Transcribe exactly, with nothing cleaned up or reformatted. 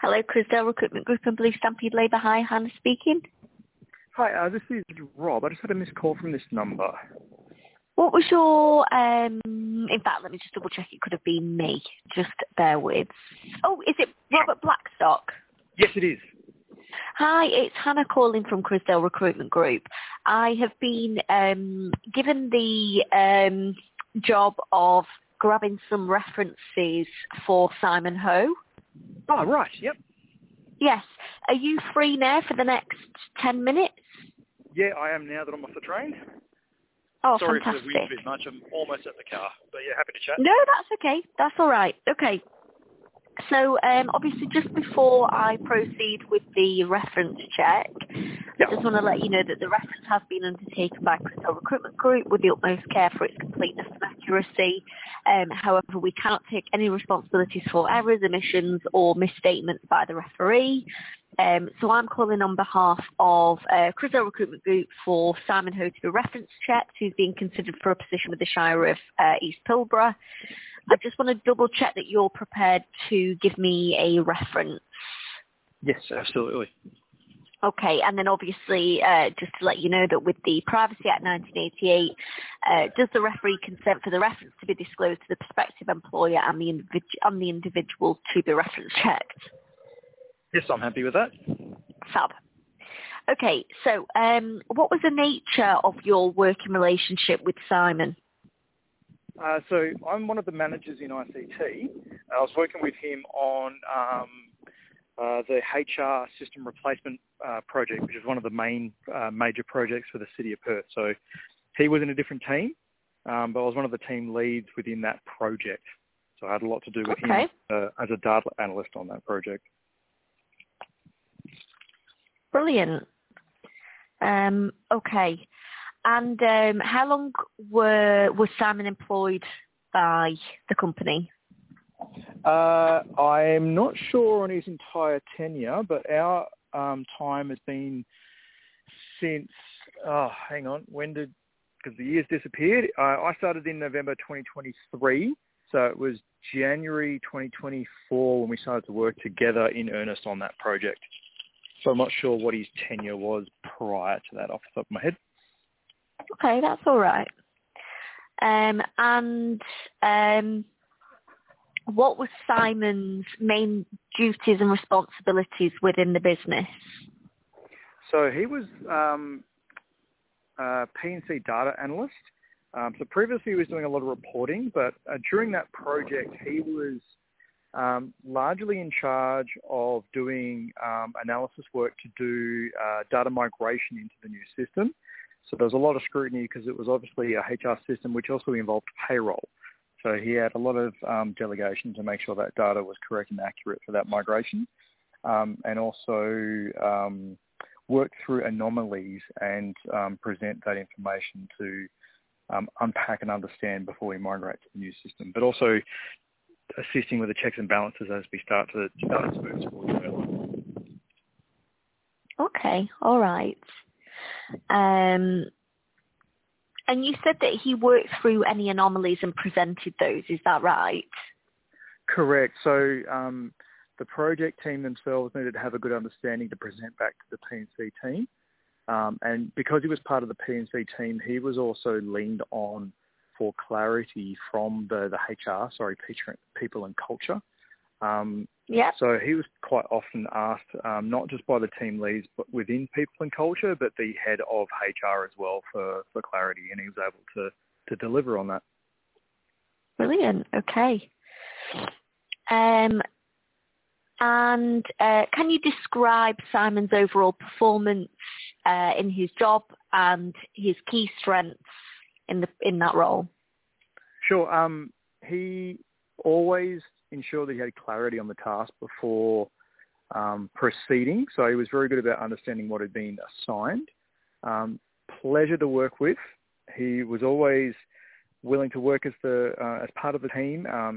Hello, Crisdale Recruitment Group and Blue Stampede Labour. Hi, Hannah speaking. Hi, uh, this is Rob. I just had a missed call from this number. What was your, um, in fact, let me just double check, it could have been me. Just bear with. Oh, is it Robert Blackstock? Yes, it is. Hi, it's Hannah calling from Crisdale Recruitment Group. I have been um, given the um, job of grabbing some references for Simon Ho. Oh, right, yep. Yes. Are you free now for the next ten minutes? Yeah, I am now that I'm off the train. Oh, Sorry for the fantastic. wind a bit much. I'm almost at the car. But yeah, happy to chat. No, that's okay. That's all right. Okay. So, um, obviously, just before I proceed with the reference check, Yep. I just want to let you know that the reference has been undertaken by Crisdale Recruitment Group with the utmost care for its completeness and accuracy. Um, however, we cannot take any responsibilities for errors, omissions, or misstatements by the referee. Um, so I'm calling on behalf of uh, Crisdale Recruitment Group for Simon Ho to be reference checked, who's being considered for a position with the Shire of uh, East Pilbara. I just want to double check that you're prepared to give me a reference. Yes, absolutely. Okay, and then obviously, uh, just to let you know that with the Privacy Act nineteen eighty-eight, uh, does the referee consent for the reference to be disclosed to the prospective employer and the, individu- and the individual to be reference checked? Yes, I'm happy with that. Fab. Okay, so um, what was the nature of your working relationship with Simon? Uh, so I'm one of the managers in I C T. I was working with him on um, uh, the H R system replacement uh, project, which is one of the main uh, major projects for the City of Perth. So he was in a different team, um, but I was one of the team leads within that project. So I had a lot to do with Okay. him uh, as a data analyst on that project. Brilliant. Um, okay. And um, how long were was Simon employed by the company? Uh, I'm not sure on his entire tenure, but our um, time has been since, oh, hang on, when did, because the years disappeared. Uh, I started in November twenty twenty-three, so it was January twenty twenty-four when we started to work together in earnest on that project. So I'm not sure what his tenure was prior to that off the top of my head. Okay, that's all right. Um, and um, what was Simon's main duties and responsibilities within the business? So he was um, a P and C data analyst. Um, so previously he was doing a lot of reporting, but uh, during that project he was um, largely in charge of doing um, analysis work to do uh, data migration into the new system. So there was a lot of scrutiny because it was obviously a H R system which also involved payroll. So he had a lot of um, delegation to make sure that data was correct and accurate for that migration, um, and also um, work through anomalies and um, present that information to um, unpack and understand before we migrate to the new system, but also assisting with the checks and balances as we start to start to move towards development. Okay, all right. Um, and you said that he worked through any anomalies and presented those. Is that right? Correct. So um, the project team themselves needed to have a good understanding to present back to the P and C team. Um, and because he was part of the P and C team, he was also leaned on for clarity from the, the H R, sorry, people and culture. Um, Yeah. So he was quite often asked, um, not just by the team leads, but within people and culture, but the head of H R as well for, for clarity, and he was able to, to deliver on that. Brilliant. Okay. Um, and uh, can you describe Simon's overall performance uh, in his job and his key strengths in the in that role? Sure. Um, he always ensured that he had clarity on the task before um, proceeding. So he was very good about understanding what had been assigned. Um, pleasure to work with. He was always willing to work as the uh, as part of the team. Um,